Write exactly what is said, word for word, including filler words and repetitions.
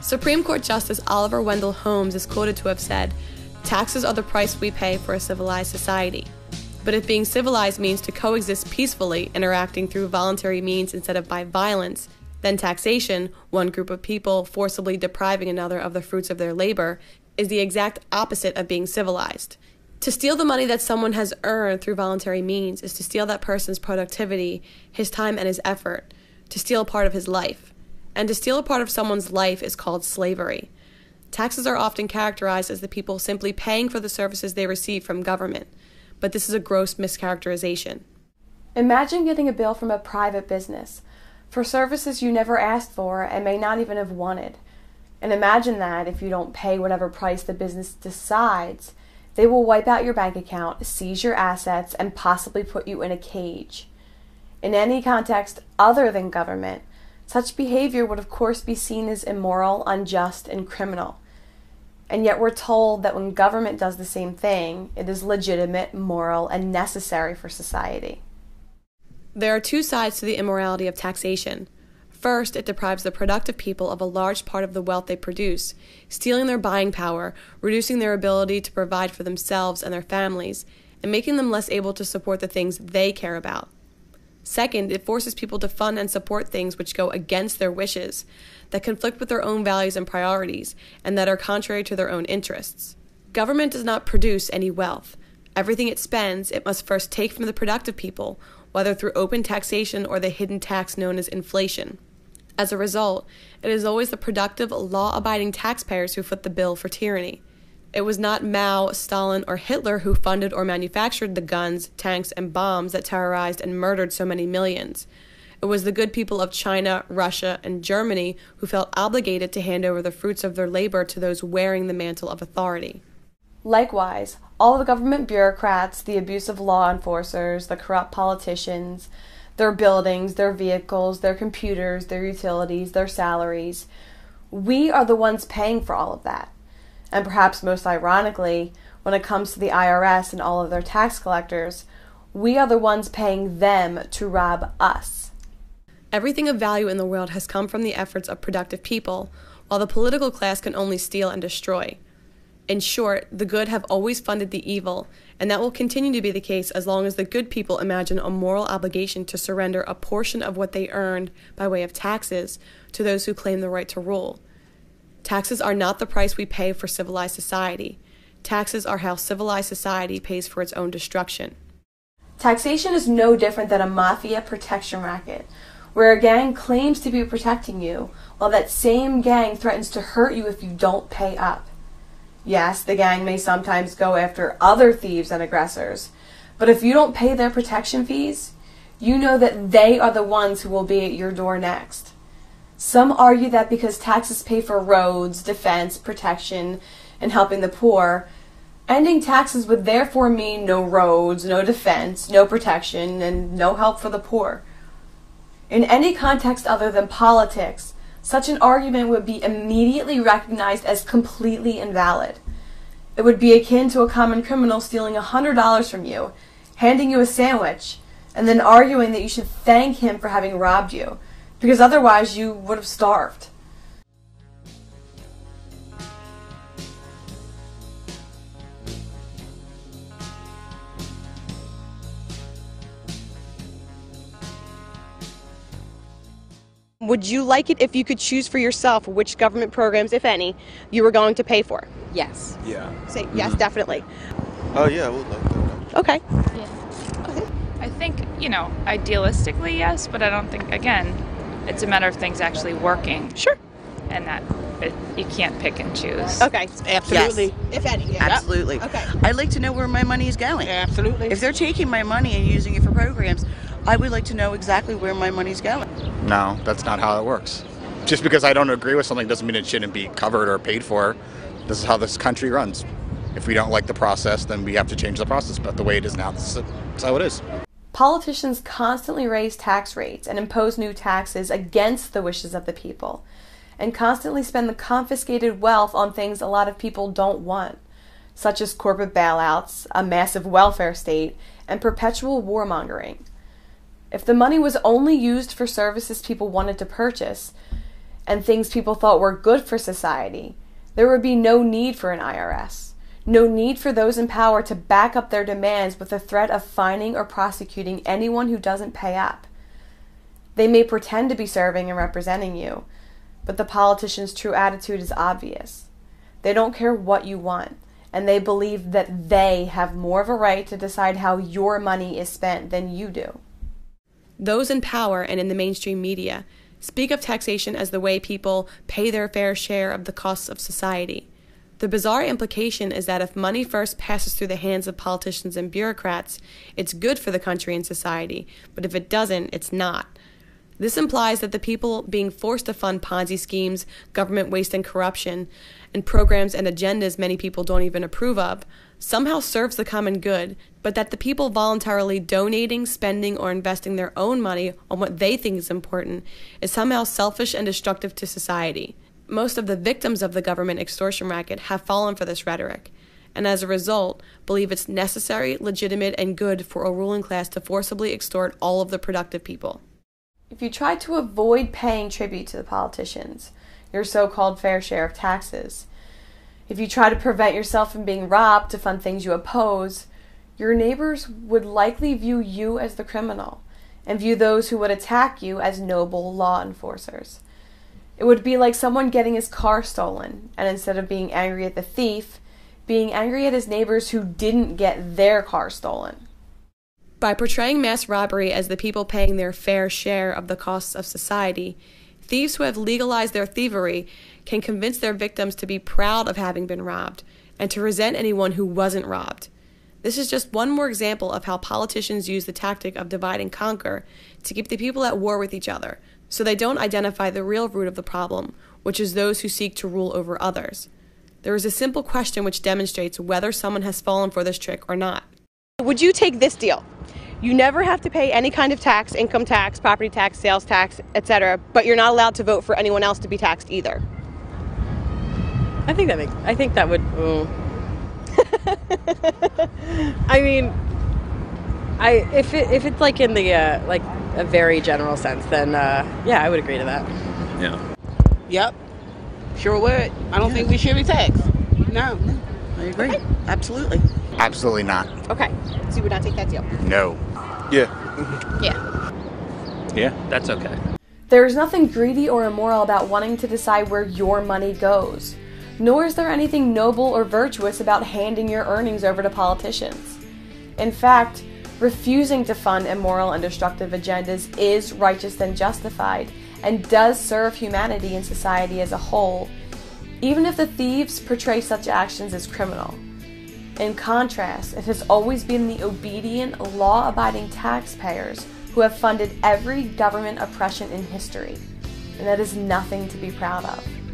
Supreme Court Justice Oliver Wendell Holmes is quoted to have said, "Taxes are the price we pay for a civilized society." But if being civilized means to coexist peacefully, interacting through voluntary means instead of by violence, then taxation, one group of people forcibly depriving another of the fruits of their labor, is the exact opposite of being civilized. To steal the money that someone has earned through voluntary means is to steal that person's productivity, his time, and his effort, to steal a part of his life. And to steal a part of someone's life is called slavery. Taxes are often characterized as the people simply paying for the services they receive from government, but this is a gross mischaracterization. Imagine getting a bill from a private business for services you never asked for and may not even have wanted. And imagine that if you don't pay whatever price the business decides, they will wipe out your bank account, seize your assets, and possibly put you in a cage. In any context other than government, such behavior would of course be seen as immoral, unjust, and criminal. And yet we're told that when government does the same thing, it is legitimate, moral, and necessary for society. There are two sides to the immorality of taxation. First, it deprives the productive people of a large part of the wealth they produce, stealing their buying power, reducing their ability to provide for themselves and their families, and making them less able to support the things they care about. Second, it forces people to fund and support things which go against their wishes, that conflict with their own values and priorities, and that are contrary to their own interests. Government does not produce any wealth. Everything it spends, it must first take from the productive people, whether through open taxation or the hidden tax known as inflation. As a result, it is always the productive, law-abiding taxpayers who foot the bill for tyranny. It was not Mao, Stalin, or Hitler who funded or manufactured the guns, tanks, and bombs that terrorized and murdered so many millions. It was the good people of China, Russia, and Germany who felt obligated to hand over the fruits of their labor to those wearing the mantle of authority. Likewise, all the government bureaucrats, the abusive law enforcers, the corrupt politicians, their buildings, their vehicles, their computers, their utilities, their salaries, we are the ones paying for all of that. And perhaps most ironically, when it comes to the I R S and all of their tax collectors, we are the ones paying them to rob us. Everything of value in the world has come from the efforts of productive people, while the political class can only steal and destroy. In short, the good have always funded the evil, and that will continue to be the case as long as the good people imagine a moral obligation to surrender a portion of what they earned by way of taxes to those who claim the right to rule. Taxes are not the price we pay for civilized society. Taxes are how civilized society pays for its own destruction. Taxation is no different than a mafia protection racket, where a gang claims to be protecting you, while that same gang threatens to hurt you if you don't pay up. Yes, the gang may sometimes go after other thieves and aggressors, but if you don't pay their protection fees, you know that they are the ones who will be at your door next. Some argue that because taxes pay for roads, defense, protection, and helping the poor, ending taxes would therefore mean no roads, no defense, no protection, and no help for the poor. In any context other than politics, such an argument would be immediately recognized as completely invalid. It would be akin to a common criminal stealing one hundred dollars from you, handing you a sandwich, and then arguing that you should thank him for having robbed you, because otherwise you would have starved. Would you like it if you could choose for yourself which government programs, if any, you were going to pay for? Yes. Yeah. Say yes, Mhm. definitely. Oh yeah, we'll like that. Okay. Yeah. Okay. I think, you know, idealistically, yes, but I don't think, again, it's a matter of things actually working. Sure. And that it, you can't pick and choose. Okay. Absolutely. If any. Yeah. Absolutely. Okay. I'd like to know where my money is going. Absolutely. If they're taking my money and using it for programs, I would like to know exactly where my money's going. No, that's not how it works. Just because I don't agree with something doesn't mean it shouldn't be covered or paid for. This is how this country runs. If we don't like the process, then we have to change the process. But the way it is now, this is that's how it is. Politicians constantly raise tax rates and impose new taxes against the wishes of the people, and constantly spend the confiscated wealth on things a lot of people don't want, such as corporate bailouts, a massive welfare state, and perpetual warmongering. If the money was only used for services people wanted to purchase, and things people thought were good for society, there would be no need for an I R S. No need for those in power to back up their demands with the threat of fining or prosecuting anyone who doesn't pay up. They may pretend to be serving and representing you, but the politicians' true attitude is obvious. They don't care what you want, and they believe that they have more of a right to decide how your money is spent than you do. Those in power and in the mainstream media speak of taxation as the way people pay their fair share of the costs of society. The bizarre implication is that if money first passes through the hands of politicians and bureaucrats, it's good for the country and society, but if it doesn't, it's not. This implies that the people being forced to fund Ponzi schemes, government waste and corruption, and programs and agendas many people don't even approve of, somehow serves the common good, but that the people voluntarily donating, spending, or investing their own money on what they think is important is somehow selfish and destructive to society. Most of the victims of the government extortion racket have fallen for this rhetoric, and as a result, believe it's necessary, legitimate, and good for a ruling class to forcibly extort all of the productive people. If you try to avoid paying tribute to the politicians, your so-called fair share of taxes, if you try to prevent yourself from being robbed to fund things you oppose, your neighbors would likely view you as the criminal, and view those who would attack you as noble law enforcers. It would be like someone getting his car stolen, and instead of being angry at the thief, being angry at his neighbors who didn't get their car stolen. By portraying mass robbery as the people paying their fair share of the costs of society, thieves who have legalized their thievery can convince their victims to be proud of having been robbed, and to resent anyone who wasn't robbed. This is just one more example of how politicians use the tactic of divide and conquer to keep the people at war with each other, so they don't identify the real root of the problem, which is those who seek to rule over others. There is a simple question which demonstrates whether someone has fallen for this trick or not. Would you take this deal? You never have to pay any kind of tax, income tax, property tax, sales tax, et cetera, but you're not allowed to vote for anyone else to be taxed either. I think that makes, I think that would, mm. I mean, I if it if it's like in the uh, like a very general sense, then uh, yeah, I would agree to that. Yeah. Yep. Sure would. I don't yeah. think we should be taxed. No. I agree. Okay. Absolutely. Absolutely not. Okay. So you would not take that deal? No. Yeah. Yeah. Yeah, that's okay. There is nothing greedy or immoral about wanting to decide where your money goes, nor is there anything noble or virtuous about handing your earnings over to politicians. In fact, refusing to fund immoral and destructive agendas is righteous and justified, and does serve humanity and society as a whole, even if the thieves portray such actions as criminal. In contrast, it has always been the obedient, law-abiding taxpayers who have funded every government oppression in history, and that is nothing to be proud of.